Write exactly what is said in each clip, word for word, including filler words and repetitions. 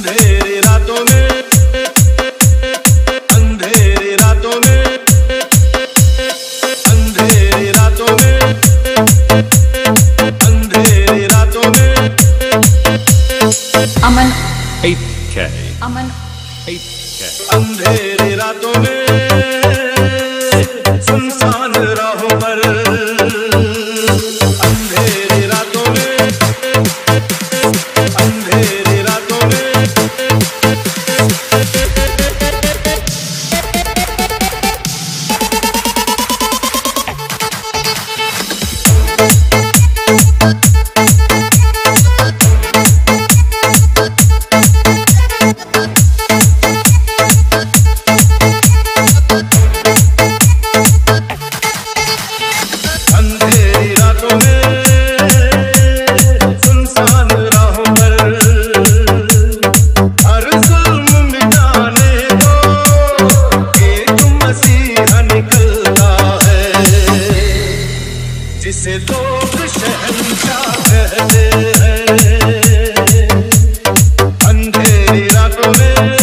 अंधेरी रातों में, अंधेरी रातों में, अंधेरी रातों में, अंधेरी रातों में। अमन eight K अमन eight K अंधेरी रातों में सुनसान राहों पर, अंधेरी रातों में, अंधेरी रातों में। अंधेरी रातों में सुनसान राहों पर, हर जुल्म मिटाने को एक मसीहा निकलता है, जिसे लोग शहंशाह कहते हैं। अंधेरी रातों में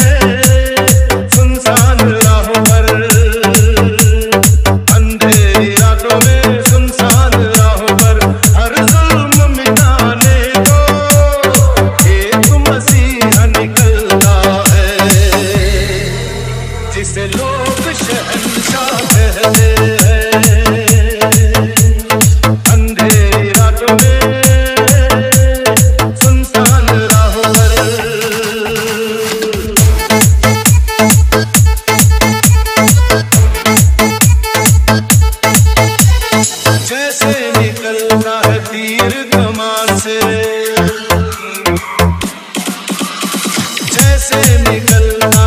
सुनसान राहों पर, अंधेरी रातों में सुनसान राहों पर, हर जुल्म मिटाने को एक मसीहा निकलता है, जिसे लोग शहंशाह कहते हैं। अंधेरी रातों में सुनसान राहों पर। जैसे निकलता है तीर कमान से, जैसे निकलता